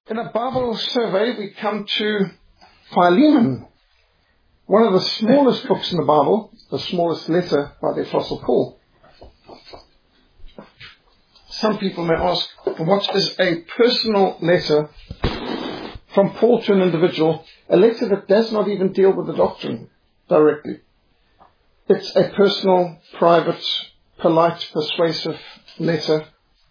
In a Bible survey, we come to Philemon, one of the smallest books in the Bible, the smallest letter by the Apostle Paul. Some people may ask, what is a personal letter from Paul to an individual, a letter that does not even deal with the doctrine directly? It's a personal, private, polite, persuasive letter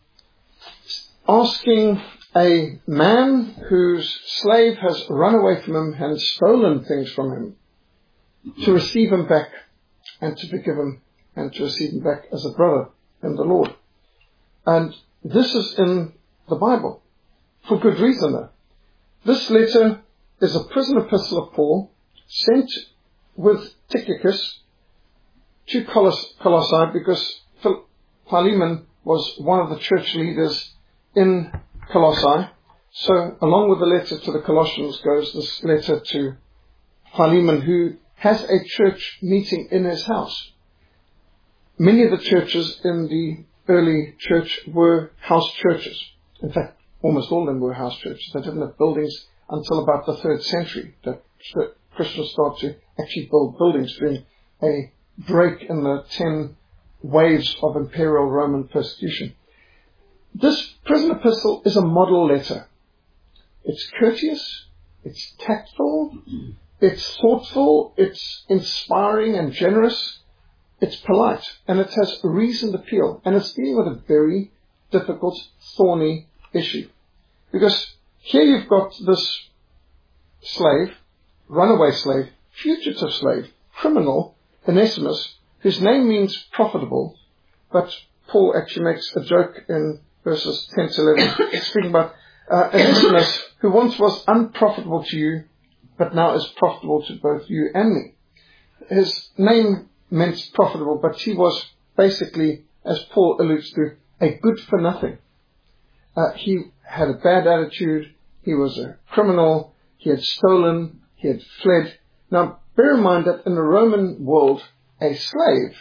asking a man whose slave has run away from him and stolen things from him to receive him back and to forgive him and to receive him back as a brother in the Lord. And this is in the Bible for good reason though. This letter is a prison epistle of Paul sent with Tychicus to Colossae because Philemon was one of the church leaders in Colossae. So along with the letter to the Colossians goes this letter to Philemon, who has a church meeting in his house. Many of the churches in the early church were house churches. In fact, almost all of them were house churches. They didn't have buildings until about the 3rd century that Christians started to actually build buildings during a break in the 10 waves of imperial Roman persecution. This prison epistle is a model letter. It's courteous, it's tactful, it's thoughtful, it's inspiring and generous, it's polite, and it has reasoned appeal, and it's dealing with a very difficult, thorny issue. Because here you've got this slave, runaway slave, fugitive slave, criminal, Onesimus, whose name means profitable, but Paul actually makes a joke in verses 10 to 11, speaking about Onesimus, who once was unprofitable to you, but now is profitable to both you and me. His name meant profitable, but he was basically, as Paul alludes to, a good for nothing. He had a bad attitude, he was a criminal, he had stolen, he had fled. Now, bear in mind that in the Roman world, a slave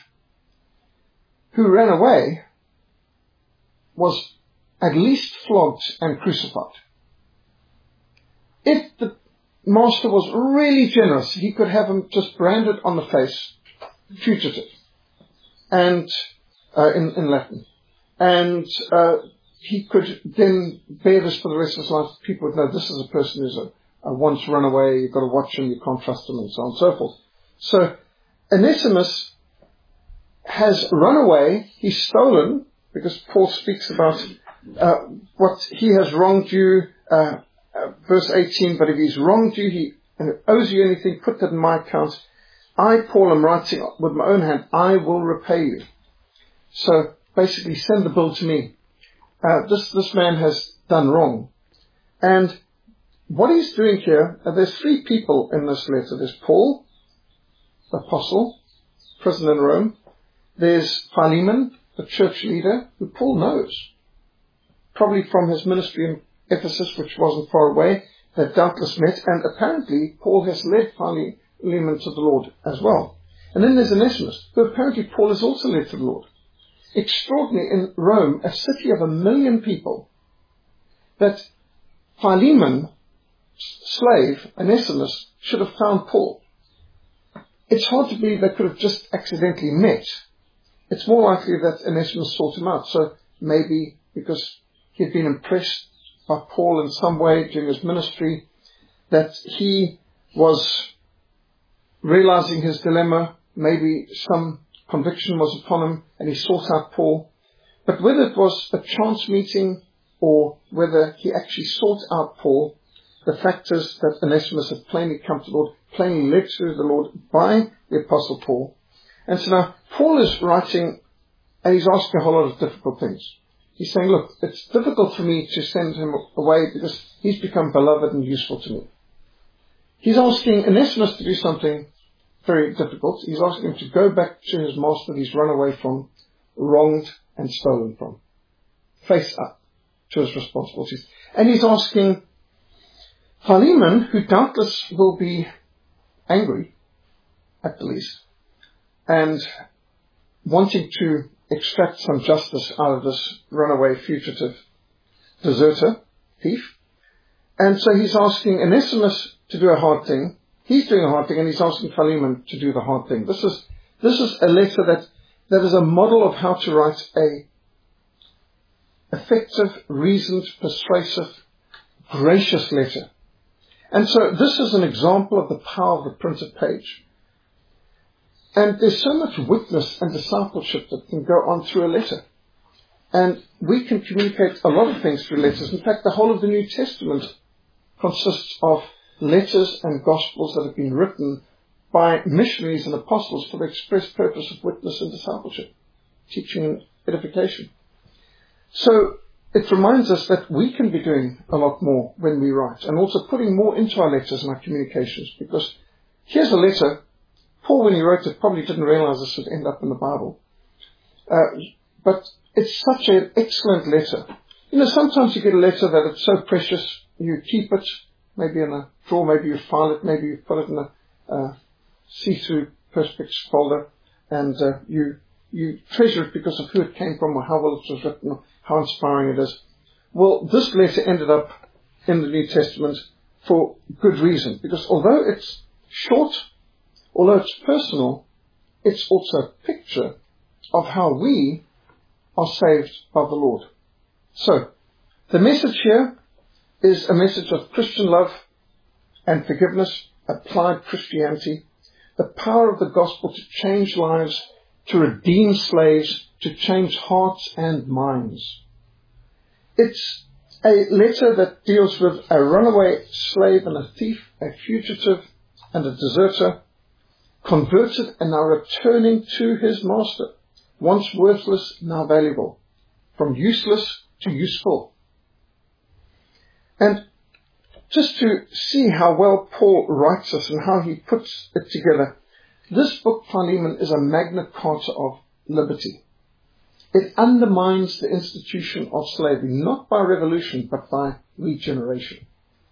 who ran away was at least flogged and crucified. If the master was really generous, he could have him just branded on the face, fugitive, and in Latin. And he could then bear this for the rest of his life. People would know this is a person who's a once run away, you've got to watch him, you can't trust him, and so on and so forth. So Onesimus has run away, he's stolen, because Paul speaks about what he has wronged you, verse 18, but if he's wronged you, and owes you anything, put that in my account. I, Paul, am writing with my own hand, I will repay you. So basically send the bill to me. This man has done wrong. And what he's doing here, there's 3 people in this letter. There's Paul, the apostle, prison in Rome. There's Philemon, the church leader, who Paul knows, probably from his ministry in Ephesus, which wasn't far away. They've doubtless met, and apparently Paul has led Philemon to the Lord as well. And then there's Onesimus, who apparently Paul has also led to the Lord. Extraordinary in Rome, a city of 1 million people, that Philemon, slave, Onesimus, should have found Paul. It's hard to believe they could have just accidentally met. It's more likely that Onesimus sought him out. So maybe because he had been impressed by Paul in some way during his ministry, that he was realizing his dilemma, maybe some conviction was upon him and he sought out Paul. But whether it was a chance meeting or whether he actually sought out Paul, the fact is that Onesimus had plainly come to the Lord, plainly led to the Lord by the Apostle Paul. And so now Paul is writing, and he's asking a whole lot of difficult things. He's saying, look, it's difficult for me to send him away because he's become beloved and useful to me. He's asking Onesimus to do something very difficult. He's asking him to go back to his master that he's run away from, wronged and stolen from. Face up to his responsibilities. And he's asking Philemon, who doubtless will be angry, at the least, and wanting to extract some justice out of this runaway fugitive deserter, thief, And so he's asking Onesimus to do a hard thing. He's doing a hard thing, and he's asking Philemon to do the hard thing. This is a letter that is a model of how to write a effective, reasoned, persuasive, gracious letter. And so this is an example of the power of the printed page. And there's so much witness and discipleship that can go on through a letter. And we can communicate a lot of things through letters. In fact, the whole of the New Testament consists of letters and gospels that have been written by missionaries and apostles for the express purpose of witness and discipleship, teaching and edification. So it reminds us that we can be doing a lot more when we write, and also putting more into our letters and our communications, because here's a letter. Paul, when he wrote it, probably didn't realize this would end up in the Bible. But it's such an excellent letter. Sometimes you get a letter that it's so precious, you keep it, maybe in a drawer, maybe you file it, maybe you put it in a see-through Perspex folder, and you treasure it because of who it came from, or how well it was written, or how inspiring it is. Well, this letter ended up in the New Testament for good reason, because although it's short, although it's personal, it's also a picture of how we are saved by the Lord. So, the message here is a message of Christian love and forgiveness, applied Christianity, the power of the gospel to change lives, to redeem slaves, to change hearts and minds. It's a letter that deals with a runaway slave and a thief, a fugitive and a deserter, converted and now returning to his master, once worthless, now valuable, from useless to useful. And just to see how well Paul writes us and how he puts it together, this book, Philemon, is a Magna Carta of liberty. It undermines the institution of slavery, not by revolution, but by regeneration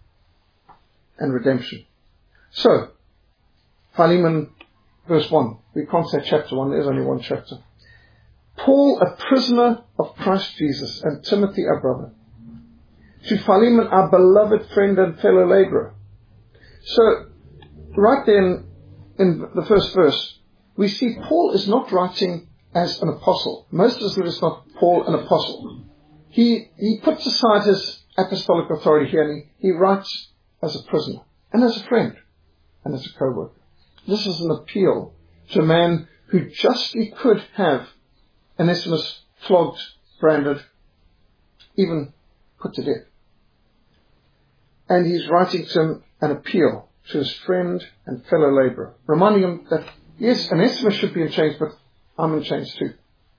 and redemption. So, Philemon, verse 1. We can't say chapter 1, there's only one chapter. Paul, a prisoner of Christ Jesus, and Timothy, our brother, to Philemon, our beloved friend and fellow laborer. So, right then, in the first verse, we see Paul is not writing as an apostle. Most of us not Paul an apostle. He puts aside his apostolic authority here, and he writes as a prisoner, and as a friend, and as a co-worker. This is an appeal to a man who justly could have Onesimus flogged, branded, even put to death. And he's writing to him an appeal to his friend and fellow laborer, reminding him that, yes, Onesimus should be in chains, but I'm in chains too.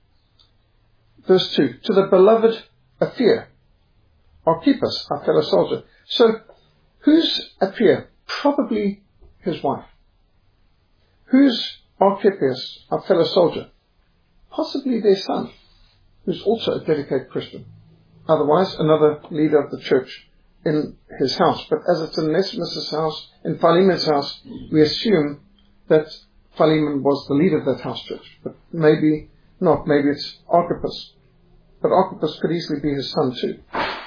Verse 2, to the beloved Apphia, Archippus, our fellow soldier. So, who's Apphia? Probably his wife. Who's Archippus, our fellow soldier? Possibly their son, who's also a dedicated Christian. Otherwise, another leader of the church in his house. But as it's in Onesimus' house, in Philemon's house, we assume that Philemon was the leader of that house church. But maybe not. Maybe it's Archippus. But Archippus could easily be his son too.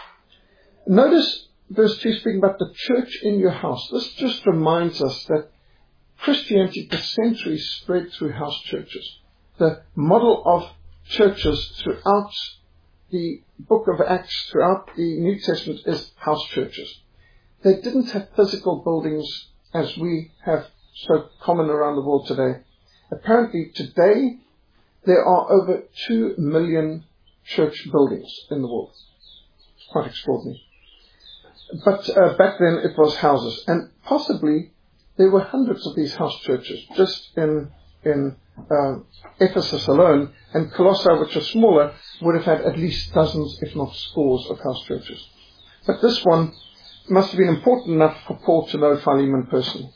Notice verse 2 speaking about the church in your house. This just reminds us that Christianity for centuries spread through house churches. The model of churches throughout the book of Acts, throughout the New Testament, is house churches. They didn't have physical buildings as we have so common around the world today. Apparently today there are over 2 million church buildings in the world. It's quite extraordinary. But back then it was houses, and possibly there were hundreds of these house churches just in Ephesus alone, and Colossae, which are smaller, would have had at least dozens, if not scores, of house churches. But this one must have been important enough for Paul to know Philemon personally.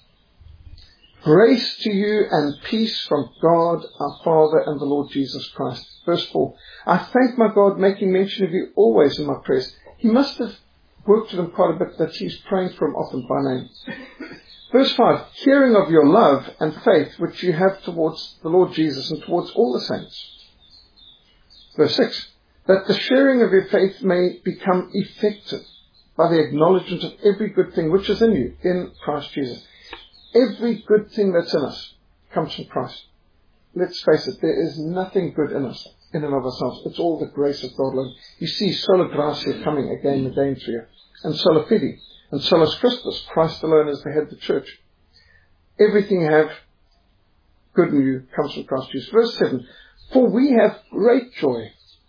Grace to you and peace from God our Father and the Lord Jesus Christ. Verse 4. I thank my God, making mention of you always in my prayers. He must have worked with him quite a bit, that he's praying for him often by name. Verse 5, hearing of your love and faith which you have towards the Lord Jesus and towards all the saints. Verse 6, that the sharing of your faith may become effective by the acknowledgement of every good thing which is in you, in Christ Jesus. Every good thing that's in us comes from Christ. Let's face it, there is nothing good in us, in and of ourselves. It's all the grace of God alone. You see sola gratia coming again and again to you, and sola fide, and solus Christus. Christ alone is the head of the church. Everything you have, good in you, comes from Christ Jesus. Verse 7, for we have great joy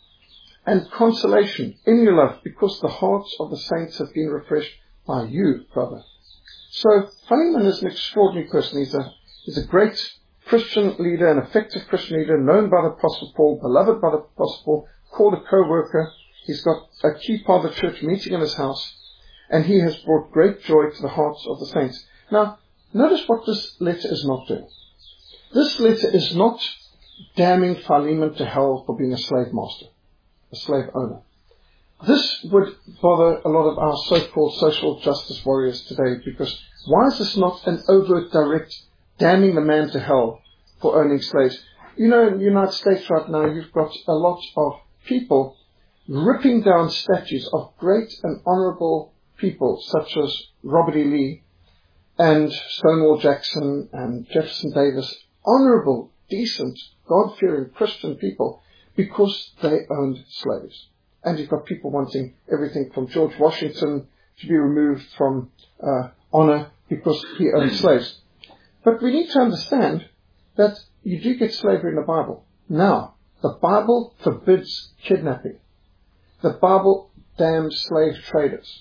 and consolation in your love, because the hearts of the saints have been refreshed by you, brother. So Philemon is an extraordinary person. He's a great Christian leader, an effective Christian leader, known by the Apostle Paul, beloved by the Apostle Paul, called a co-worker. He's got a key part of the church meeting in his house, and he has brought great joy to the hearts of the saints. Now, notice what this letter is not doing. This letter is not damning Philemon to hell for being a slave master, a slave owner. This would bother a lot of our so-called social justice warriors today, because why is this not an overt, direct, damning the man to hell for owning slaves? You know, in the United States right now, you've got a lot of people ripping down statues of great and honorable people, such as Robert E. Lee and Stonewall Jackson and Jefferson Davis, honorable, decent, God-fearing Christian people, because they owned slaves. And you've got people wanting everything from George Washington to be removed from honor because he owned slaves. But we need to understand that you do get slavery in the Bible. Now, the Bible forbids kidnapping. The Bible damns slave traders.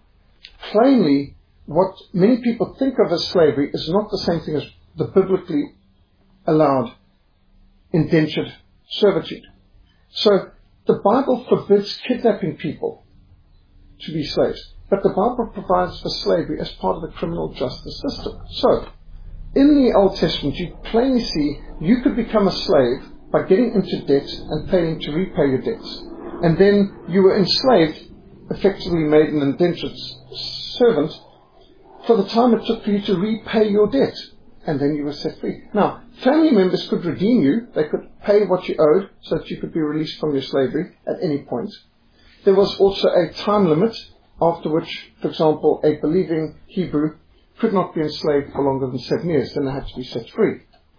Plainly, what many people think of as slavery is not the same thing as the biblically allowed indentured servitude. So, the Bible forbids kidnapping people to be slaves. But the Bible provides for slavery as part of the criminal justice system. So, in the Old Testament, you plainly see you could become a slave by getting into debt and failing to repay your debts. And then you were enslaved, effectively made an indentured servant, for the time it took for you to repay your debt. And then you were set free. Now, family members could redeem you. They could pay what you owed so that you could be released from your slavery at any point. There was also a time limit after which, for example, a believing Hebrew could not be enslaved for longer than 7 years. Then they had to be set free.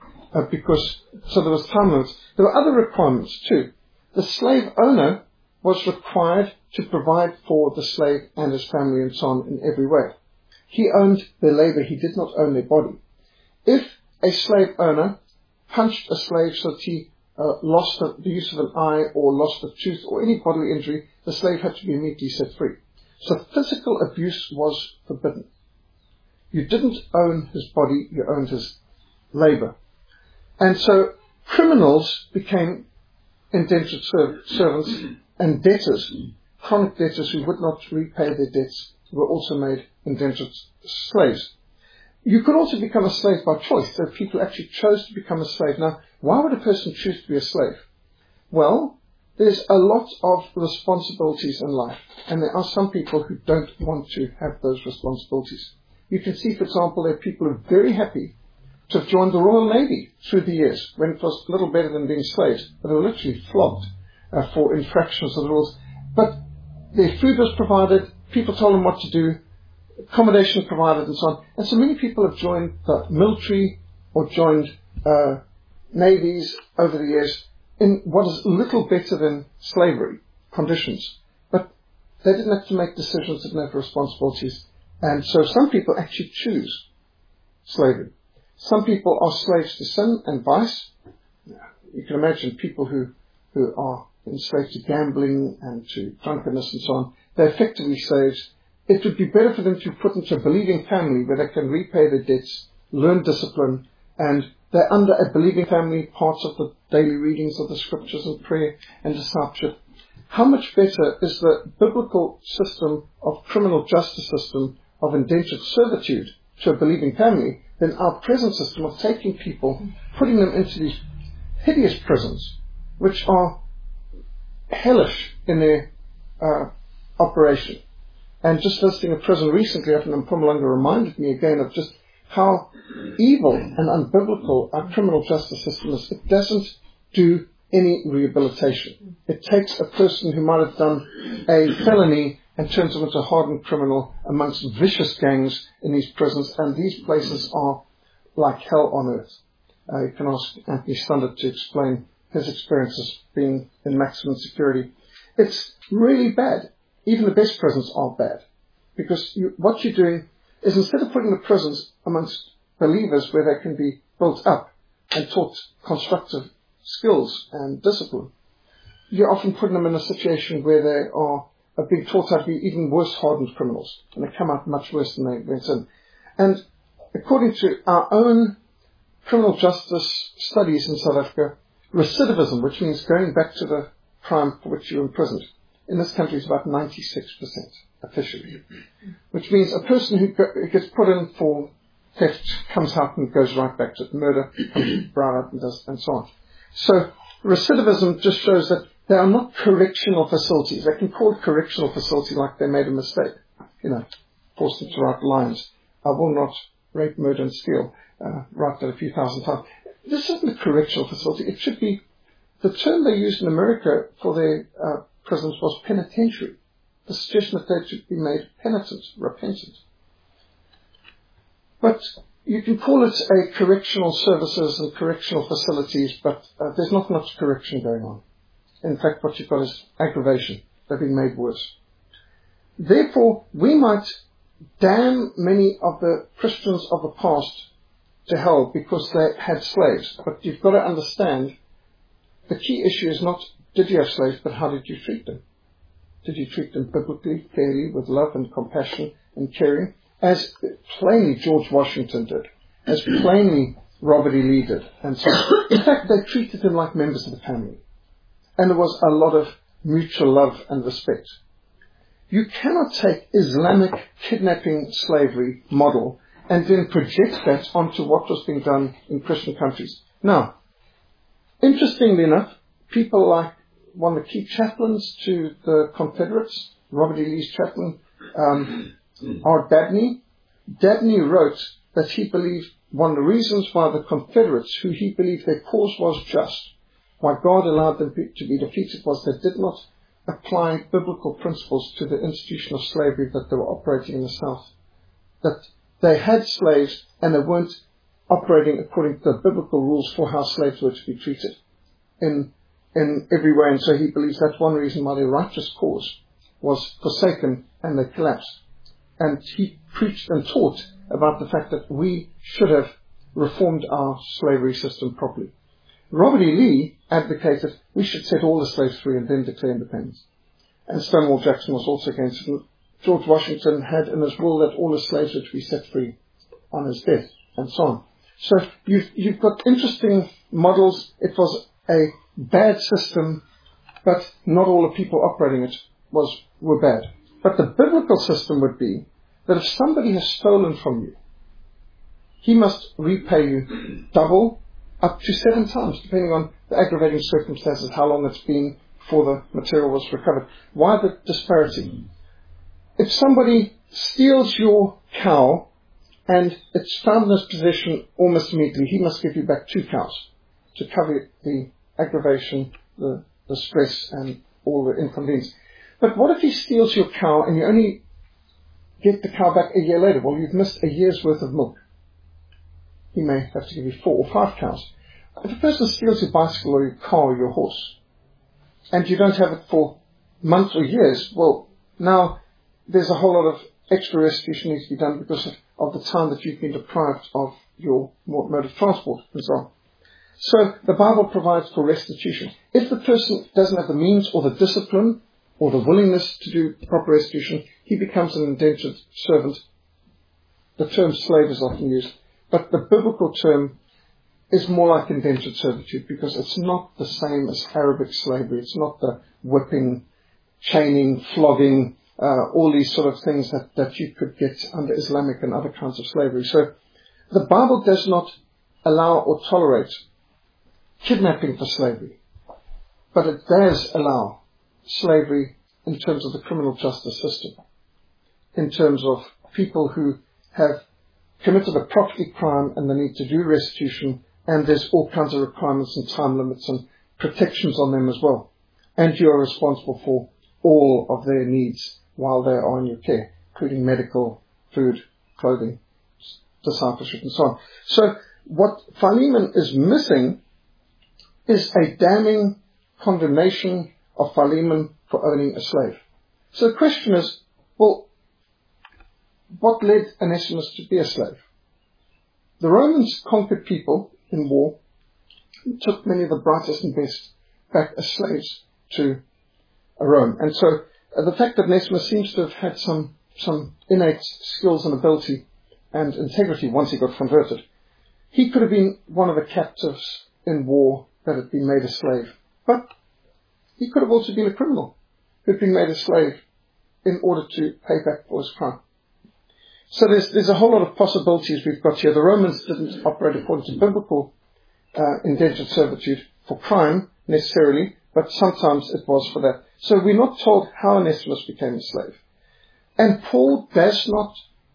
So there was time limits. There were other requirements too. The slave owner was required to provide for the slave and his family and so on in every way. He owned their labor. He did not own their body. If a slave owner punched a slave so that he lost the use of an eye or lost a tooth or any bodily injury, the slave had to be immediately set free. So physical abuse was forbidden. You didn't own his body, you owned his labor. And so criminals became indentured servants, and debtors, chronic debtors who would not repay their debts, were also made indentured slaves. You could also become a slave by choice. So people actually chose to become a slave. Now, why would a person choose to be a slave? Well, there's a lot of responsibilities in life, and there are some people who don't want to have those responsibilities. You can see, for example, there are people who are very happy to have joined the Royal Navy through the years, when it was a little better than being slaves, but they were literally flogged for infractions of the rules. But their food was provided, people told them what to do, accommodation provided and so on. And so many people have joined the military or joined navies over the years in what is little better than slavery conditions. But they didn't have to make decisions, didn't have responsibilities. And so some people actually choose slavery. Some people are slaves to sin and vice. You can imagine people who are enslaved to gambling and to drunkenness and so on. They're effectively slaves. It would be better for them to be put into a believing family where they can repay their debts, learn discipline, and they're under a believing family, parts of the daily readings of the scriptures and prayer and discipleship. How much better is the biblical system of criminal justice system of indentured servitude to a believing family than our present system of taking people, putting them into these hideous prisons, which are hellish in their operation. And just visiting a prison recently up in Mpumalanga reminded me again of just how evil and unbiblical our criminal justice system is. It doesn't do any rehabilitation. It takes a person who might have done a felony and turns them into a hardened criminal amongst vicious gangs in these prisons, and these places are like hell on earth. You can ask Anthony Stundert to explain his experiences being in maximum security. It's really bad. Even the best prisons are bad. Because what you're doing is, instead of putting the prisons amongst believers where they can be built up and taught constructive skills and discipline, you're often putting them in a situation where they are being taught how to be even worse hardened criminals. And they come out much worse than they went in. And according to our own criminal justice studies in South Africa, recidivism, which means going back to the crime for which you're imprisoned, in this country is about 96% officially. Which means a person who gets put in for theft comes out and goes right back to it. Murder comes right out and so on. So recidivism just shows that they are not correctional facilities. They can call it correctional facility like they made a mistake. Forced them to write lines. I will not rape, murder and steal. Write that a few thousand times. This isn't a correctional facility. It should be, the term they used in America for their prisons was penitentiary. The suggestion that they should be made penitent, repentant. But you can call it a correctional services and correctional facilities, but there's not much correction going on. In fact, what you've got is aggravation. They're being made worse. Therefore, we might damn many of the Christians of the past to hell because they had slaves. But you've got to understand, the key issue is not did you have slaves, but how did you treat them? Did you treat them biblically, fairly, with love and compassion and caring? As plainly George Washington did. As plainly Robert E. Lee did. And so, in fact, they treated them like members of the family. And there was a lot of mutual love and respect. You cannot take Islamic kidnapping slavery model and then project that onto what was being done in Christian countries. Now, interestingly enough, people like one of the key chaplains to the Confederates, Robert E. Lee's chaplain, Art Dabney. Dabney wrote that he believed one of the reasons why the Confederates, who he believed their cause was just, why God allowed them to be defeated, was they did not apply biblical principles to the institution of slavery that they were operating in the South. That they had slaves and they weren't operating according to the biblical rules for how slaves were to be treated in every way. And so he believes that's one reason why their righteous cause was forsaken and they collapsed. And he preached and taught about the fact that we should have reformed our slavery system properly. Robert E. Lee advocated we should set all the slaves free and then declare independence. And Stonewall Jackson was also against it. George Washington had in his will that all the slaves were to be set free on his death, and so on. So you've got interesting models. It was a bad system, but not all the people operating it were bad. But the biblical system would be that if somebody has stolen from you, he must repay you double, up to 7 times, depending on the aggravating circumstances, how long it's been before the material was recovered. Why the disparity? If somebody steals your cow and it's found in his possession almost immediately, he must give you back 2 cows to cover the aggravation, the stress and all the inconvenience. But what if he steals your cow and you only get the cow back a year later? Well, you've missed a year's worth of milk. He may have to give you 4 or 5 cows. If a person steals your bicycle or your car or your horse, and you don't have it for months or years, well, now there's a whole lot of extra restitution needs to be done because of the time that you've been deprived of your mode of transport and so on. So the Bible provides for restitution. If the person doesn't have the means or the discipline or the willingness to do proper restitution, he becomes an indentured servant. The term slave is often used, but the biblical term is more like indentured servitude because it's not the same as Arabic slavery. It's not the whipping, chaining, flogging, all these sort of things that you could get under Islamic and other kinds of slavery. So the Bible does not allow or tolerate kidnapping for slavery, but it does allow slavery in terms of the criminal justice system, in terms of people who have committed a property crime and they need to do restitution, and there's all kinds of requirements and time limits and protections on them as well. And you are responsible for all of their needs while they are in your care, including medical, food, clothing, discipleship, and so on. So what Philemon is missing is a damning condemnation of Philemon for owning a slave. So the question is, well, what led Onesimus to be a slave? The Romans conquered people in war, took many of the brightest and best back as slaves to Rome. And so the fact that Onesimus seems to have had some innate skills and ability and integrity once he got converted, he could have been one of the captives in war that had been made a slave. But he could have also been a criminal who had been made a slave in order to pay back for his crime. So there's a whole lot of possibilities we've got here. The Romans didn't operate according to biblical indentured servitude for crime necessarily, but sometimes it was for that. So we're not told how Onesimus became a slave. And Paul does not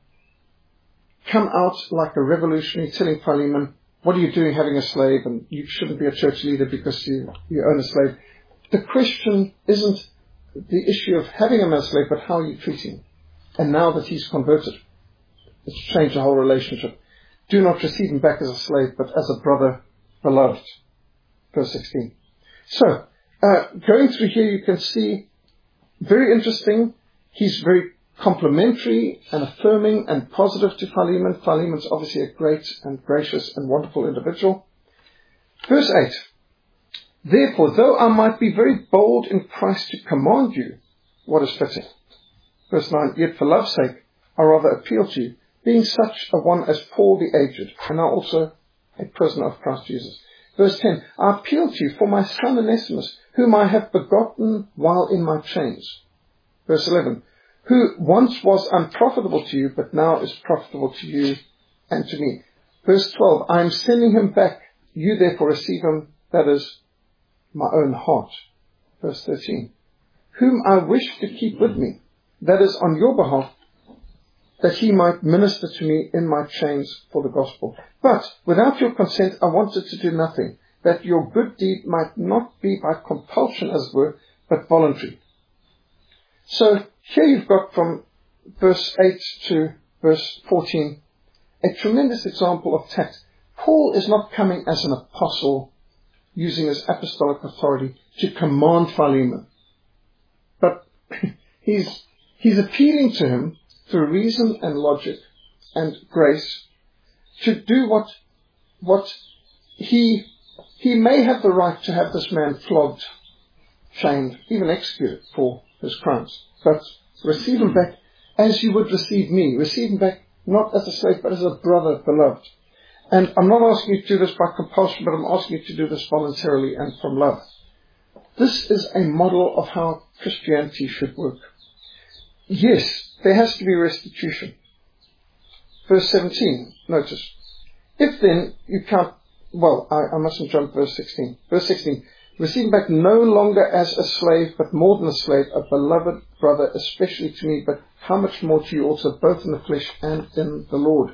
come out like a revolutionary telling Philemon, what are you doing having a slave, and you shouldn't be a church leader because you own a slave. The question isn't the issue of having him as a slave, but how are you treating him? And now that he's converted, it's changed the whole relationship. Do not receive him back as a slave, but as a brother beloved. Verse 16. So, going through here, you can see, very interesting, he's very complimentary and affirming and positive to Philemon. Philemon's obviously a great and gracious and wonderful individual. Verse 8. Therefore, though I might be very bold in Christ to command you what is fitting. Verse 9. Yet for love's sake, I rather appeal to you, being such a one as Paul the aged, and now also a prisoner of Christ Jesus. Verse 10. I appeal to you for my son Onesimus, whom I have begotten while in my chains. Verse 11. Who once was unprofitable to you, but now is profitable to you and to me. Verse 12. I am sending him back. You therefore receive him, that is, my own heart. Verse 13. Whom I wish to keep with me, that is, on your behalf, that he might minister to me in my chains for the gospel. But without your consent I wanted to do nothing, that your good deed might not be by compulsion, as it were, but voluntary. So here you've got from verse 8 to verse 14 a tremendous example of tact. Paul is not coming as an apostle using his apostolic authority to command Philemon, but he's appealing to him through reason and logic and grace to do what he may have the right to have this man flogged, chained, even executed for his crimes. But receive him back as you would receive me. Receive him back not as a slave, but as a brother beloved. And I'm not asking you to do this by compulsion, but I'm asking you to do this voluntarily and from love. This is a model of how Christianity should work. Yes, there has to be restitution. Verse 17, notice. If then you count, I mustn't jump verse 16. Verse 16, receive him back no longer as a slave, but more than a slave, a beloved brother, especially to me, but how much more to you also, both in the flesh and in the Lord.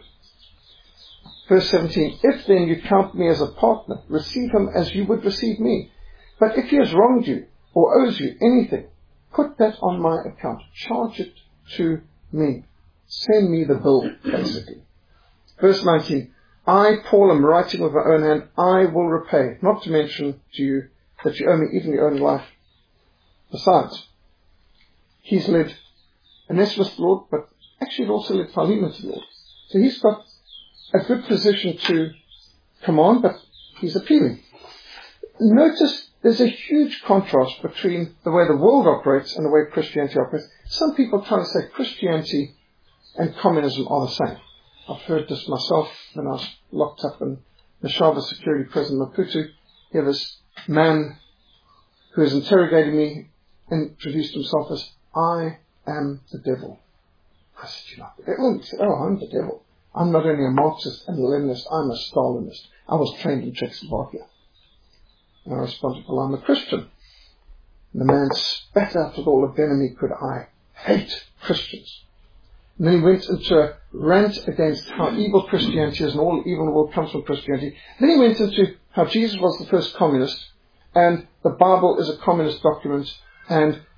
Verse 17, if then you count me as a partner, receive him as you would receive me. But if he has wronged you or owes you anything, put that on my account. Charge it to me. Send me the bill, basically. Verse 19, I, Paul, am writing with my own hand, I will repay, not to mention to you that you owe me even your own life. Besides, he's led Onesimus to the Lord, but actually also led Philemon to the Lord. So he's got a good position to command, but he's appealing. Notice there's a huge contrast between the way the world operates and the way Christianity operates. Some people try to say Christianity and communism are the same. I've heard this myself when I was locked up in the Shava security prison, Maputo. Here this man who is interrogating me introduced himself as, I am the devil. I said, you're not the devil? He said, oh, I'm the devil. I'm not only a Marxist and a Leninist, I'm a Stalinist. I was trained in Czechoslovakia. And I responded, well, I'm a Christian. And the man spat out with all the venom he could, I hate Christians. And then he went into a rant against how evil Christianity is and all evil in the world comes from Christianity. Then he went into how Jesus was the first communist and the Bible is a communist document and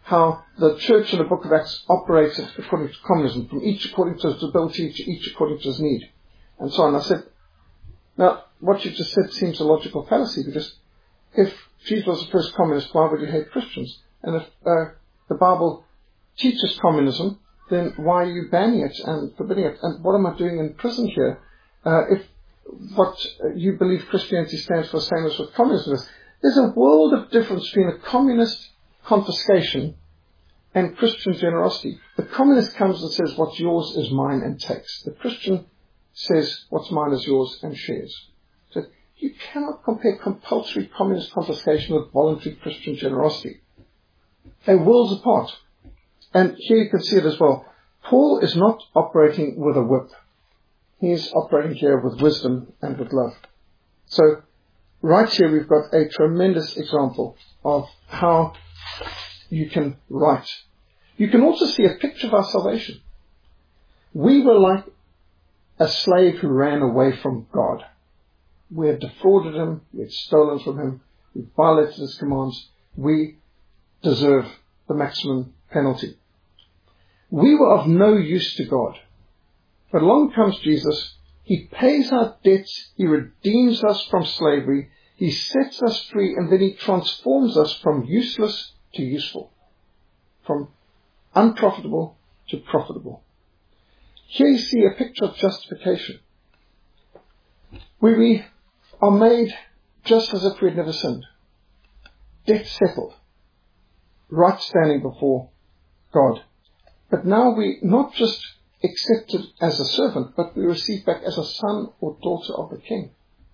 how the church in the book of Acts operated according to communism, from each according to his ability to each according to his need, and so on. I said, now, what you just said seems a logical fallacy, because if Jesus was the first communist, why would you hate Christians? And if the Bible teaches communism, then why are you banning it and forbidding it? And what am I doing in prison here? If what you believe Christianity stands for, same as what communism is, there's a world of difference between a communist confiscation and Christian generosity. The communist comes and says, what's yours is mine, and takes. The Christian says, what's mine is yours, and shares. So you cannot compare compulsory communist confiscation with voluntary Christian generosity. They're worlds apart. And here you can see it as well. Paul is not operating with a whip. He's operating here with wisdom and with love. So right here we've got a tremendous example of how you can write. You can also see a picture of our salvation. We were like a slave who ran away from God. We had defrauded him, we had stolen from him, we violated his commands. We deserve the maximum penalty. We were of no use to God. But along comes Jesus. He pays our debts. He redeems us from slavery. He sets us free, and then he transforms us from useless to useful, from unprofitable to profitable. Here you see a picture of justification, where we are made just as if we had never sinned. Debt settled. Right standing before God. But now we not just accepted as a servant, but we receive back as a son or daughter of the King.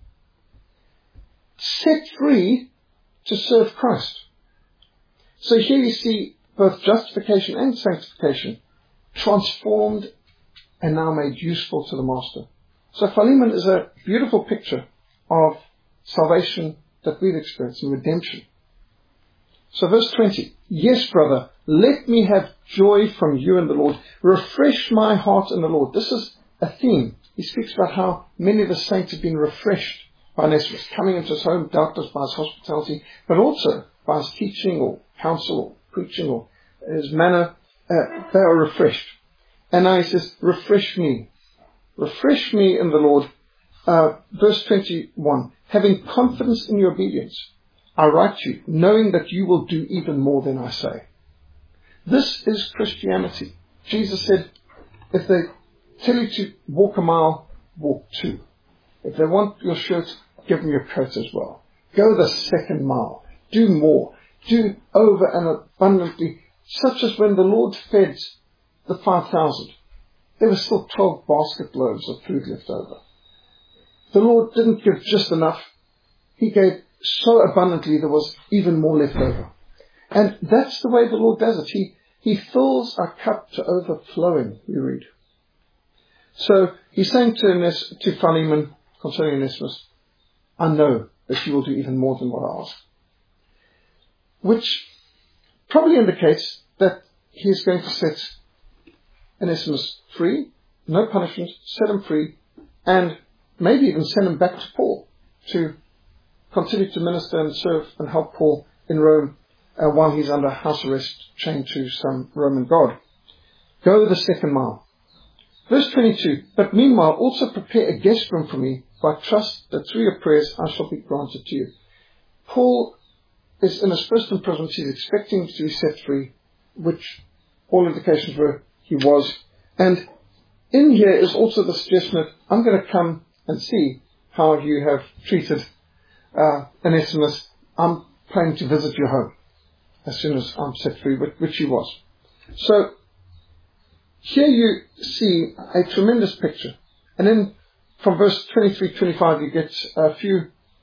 Set free to serve Christ. So here you see both justification and sanctification transformed and now made useful to the Master. So Philemon is a beautiful picture of salvation that we've experienced and redemption. So verse 20, yes, brother, let me have joy from you in the Lord. Refresh my heart in the Lord. This is a theme. He speaks about how many of the saints have been refreshed by Onesimus, coming into his home, doubtless by his hospitality, but also by his teaching or counsel or preaching or his manner. They are refreshed. And now he says, refresh me. Refresh me in the Lord. Verse 21, having confidence in your obedience, I write to you, knowing that you will do even more than I say. This is Christianity. Jesus said, if they tell you to walk a mile, walk 2. If they want your shirt, give them your coat as well. Go the second mile. Do more. Do over and abundantly, such as when the Lord fed the 5,000. There were still 12 basket loaves of food left over. The Lord didn't give just enough. He gave so abundantly there was even more left over. And that's the way the Lord does it. He fills our cup to overflowing, we read. So he's saying to Philemon concerning Onesimus, I know that you will do even more than what I ask. Which probably indicates that he is going to set Onesimus free, no punishment, set him free, and maybe even send him back to Paul to continue to minister and serve and help Paul in Rome while he's under house arrest, chained to some Roman guard. Go the second mile. Verse 22, but meanwhile also prepare a guest room for me, for I trust that through your prayers I shall be granted to you. Paul is in his first imprisonment. He's expecting to be set free, which all indications were he was. And in here is also the suggestion that I'm going to come and see how you have treated Onesimus. I'm planning to visit your home as soon as I'm set free, which he was. So here you see a tremendous picture. And then from verse 23-25 you get a few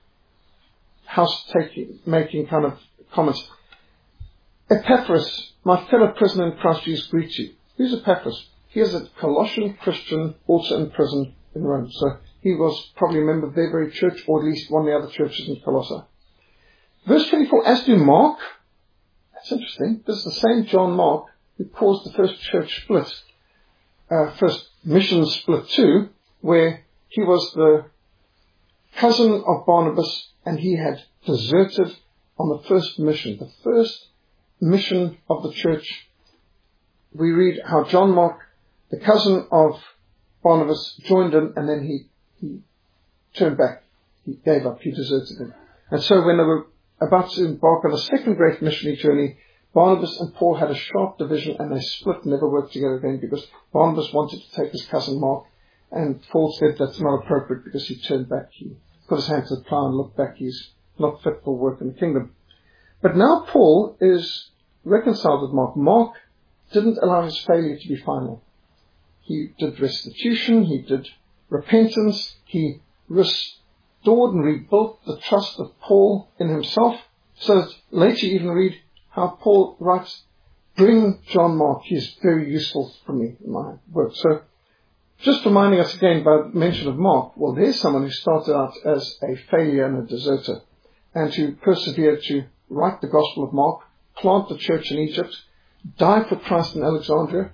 house-making kind of comments. Epaphras, my fellow prisoner in Christ Jesus, greets you. Who's Epaphras? He is a Colossian Christian, also in prison in Rome. So he was probably a member of their very church, or at least one of the other churches in Colossae. Verse 24, as to Mark, that's interesting. This is the same John Mark who caused the first church split, first mission split too, where he was the cousin of Barnabas and he had deserted on the first mission. The first mission of the church, we read how John Mark, the cousin of Barnabas, joined him, and then he turned back. He gave up. He deserted him. And so when they were about to embark on a second great missionary journey, Barnabas and Paul had a sharp division, and they split and never worked together again, because Barnabas wanted to take his cousin Mark, and Paul said that's not appropriate because he turned back. He put his hand to the plow and looked back. He's not fit for work in the kingdom. But now Paul is reconciled with Mark. Mark didn't allow his failure to be final. He did restitution. He did repentance. He restored and rebuilt the trust of Paul in himself. So that later you even read how Paul writes, bring John Mark. He is very useful for me in my work. So just reminding us again by the mention of Mark, well, there's someone who started out as a failure and a deserter, and who persevered to write the Gospel of Mark, plant the church in Egypt, die for Christ in Alexandria.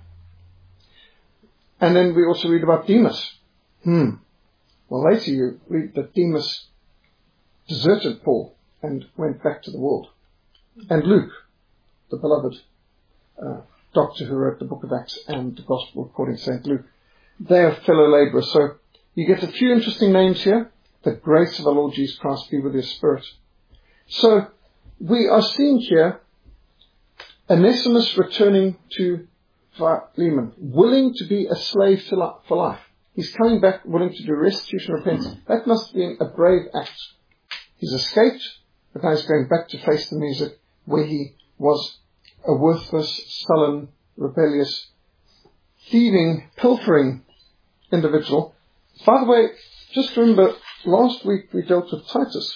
And then we also read about Demas. Well, later you read that Demas deserted Paul and went back to the world. And Luke, the beloved doctor who wrote the book of Acts and the Gospel according to St. Luke, they are fellow laborers. So you get a few interesting names here. The grace of our Lord Jesus Christ be with your spirit. So we are seeing here Onesimus returning to Philemon, willing to be a slave for life. He's coming back willing to do restitution and repentance. That must have been a brave act. He's escaped, but now he's going back to face the music where he was a worthless, sullen, rebellious, thieving, pilfering individual. By the way, just remember, last week we dealt with Titus.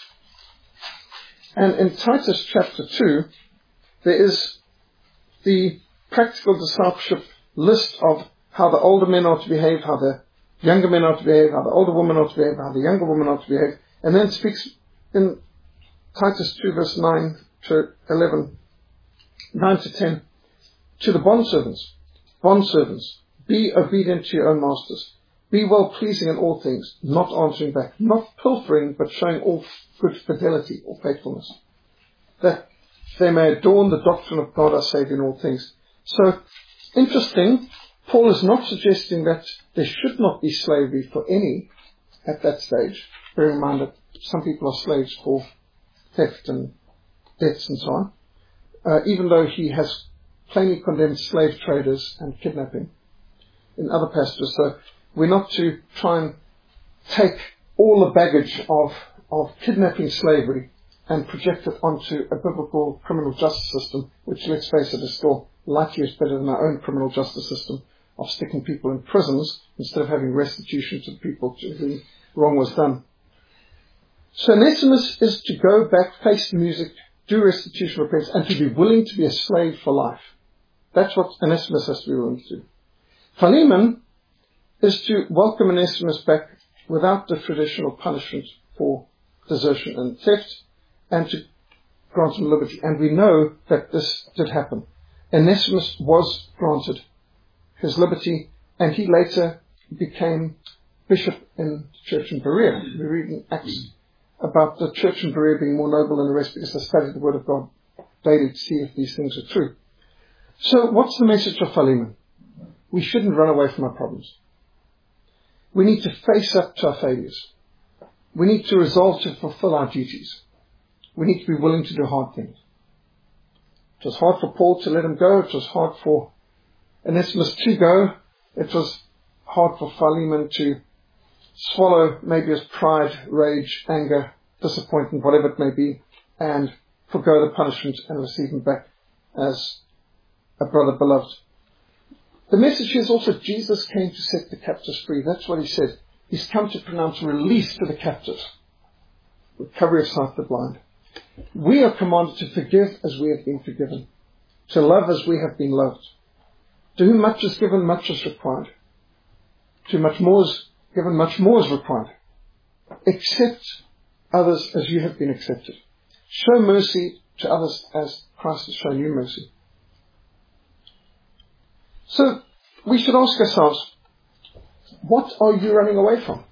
And in Titus chapter 2, there is the practical discipleship list of how the older men are to behave, how the younger men are to behave, how the older women are to behave, how the younger women are to behave. And then it speaks in Titus 2 verse 9 to 11, 9 to 10, to the bondservants, be obedient to your own masters. Be well-pleasing in all things, not answering back, not pilfering, but showing all good fidelity or faithfulness, that they may adorn the doctrine of God our Saviour in all things. So, interesting, Paul is not suggesting that there should not be slavery for any at that stage. Bear in mind that some people are slaves for theft and debts and so on, even though he has plainly condemned slave traders and kidnapping in other passages. So we're not to try and take all the baggage of kidnapping slavery and project it onto a biblical criminal justice system, which, let's face it, is still light years better than our own criminal justice system of sticking people in prisons instead of having restitution to the people to whom wrong was done. So Onesimus is to go back, face the music, do restitution, repentance, and to be willing to be a slave for life. That's what Onesimus has to be willing to do. Philemon is to welcome Onesimus back without the traditional punishment for desertion and theft, and to grant him liberty. And we know that this did happen. Onesimus was granted his liberty, and he later became bishop in the church in Berea. We read in Acts about the church in Berea being more noble than the rest because they studied the word of God daily to see if these things are true. So what's the message of Philemon? We shouldn't run away from our problems. We need to face up to our failures. We need to resolve to fulfill our duties. We need to be willing to do hard things. It was hard for Paul to let him go. It was hard for Onesimus to go. It was hard for Philemon to swallow maybe his pride, rage, anger, disappointment, whatever it may be, and forgo the punishment and receive him back as a brother beloved. The message here is also Jesus came to set the captives free. That's what he said. He's come to pronounce release to the captives, recovery of sight to the blind. We are commanded to forgive as we have been forgiven, to love as we have been loved. To whom much is given, much is required. To much more is given, much more is required. Accept others as you have been accepted. Show mercy to others as Christ has shown you mercy. So we should ask ourselves, what are you running away from?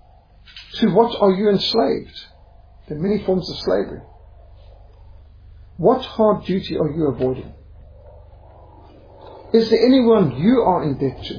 To what are you enslaved? There are many forms of slavery. What hard duty are you avoiding? Is there anyone you are in debt to?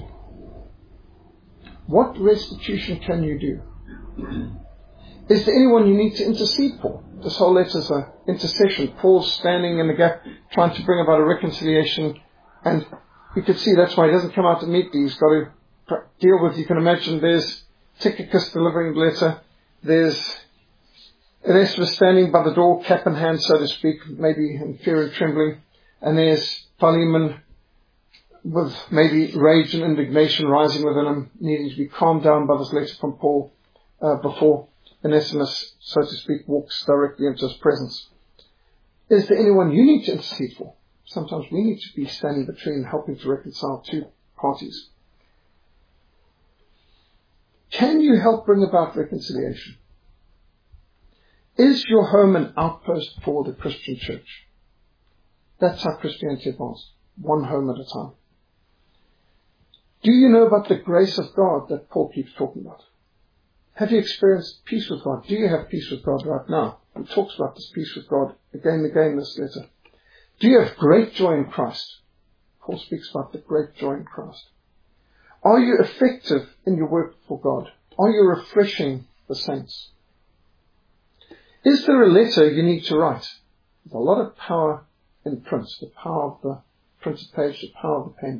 What restitution can you do? Is there anyone you need to intercede for? This whole letter is an intercession. Paul's standing in the gap, trying to bring about a reconciliation. And you can see that's why he doesn't come out immediately. He's got to deal with, you can imagine, there's Tychicus delivering the letter. There's Erasmus standing by the door, cap in hand, so to speak, maybe in fear and trembling. And there's Philemon with maybe rage and indignation rising within him, needing to be calmed down by this letter from Paul before Onesimus, so to speak, walks directly into his presence. Is there anyone you need to intercede for? Sometimes we need to be standing between, helping to reconcile two parties. Can you help bring about reconciliation? Is your home an outpost for the Christian church? That's how Christianity advanced, one home at a time. Do you know about the grace of God that Paul keeps talking about? Have you experienced peace with God? Do you have peace with God right now? He talks about this peace with God again and again in this letter. Do you have great joy in Christ? Paul speaks about the great joy in Christ. Are you effective in your work for God? Are you refreshing the saints? Is there a letter you need to write? There's a lot of power in print, the power of the printed page, the power of the pen.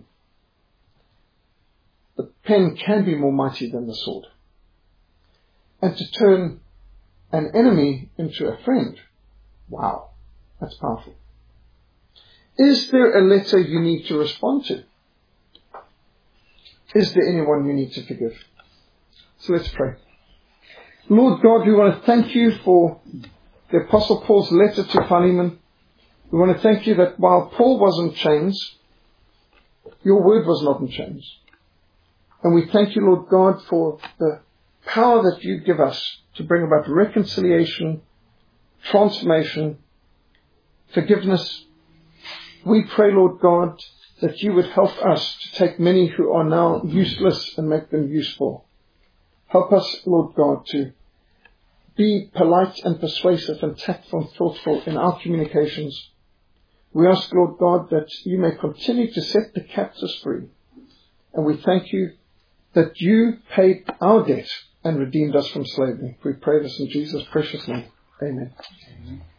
The pen can be more mighty than the sword. And to turn an enemy into a friend, wow, that's powerful. Is there a letter you need to respond to? Is there anyone you need to forgive? So let's pray. Lord God, we want to thank you for the Apostle Paul's letter to Philemon. We want to thank you that while Paul was in chains, your word was not in chains. And we thank you, Lord God, for the power that you give us to bring about reconciliation, transformation, forgiveness. We pray, Lord God, that you would help us to take many who are now useless and make them useful. Help us, Lord God, to be polite and persuasive and tactful and thoughtful in our communications. We ask, Lord God, that you may continue to set the captives free. And we thank you that you paid our debt and redeemed us from slavery. We pray this in Jesus' precious name. Amen. Amen.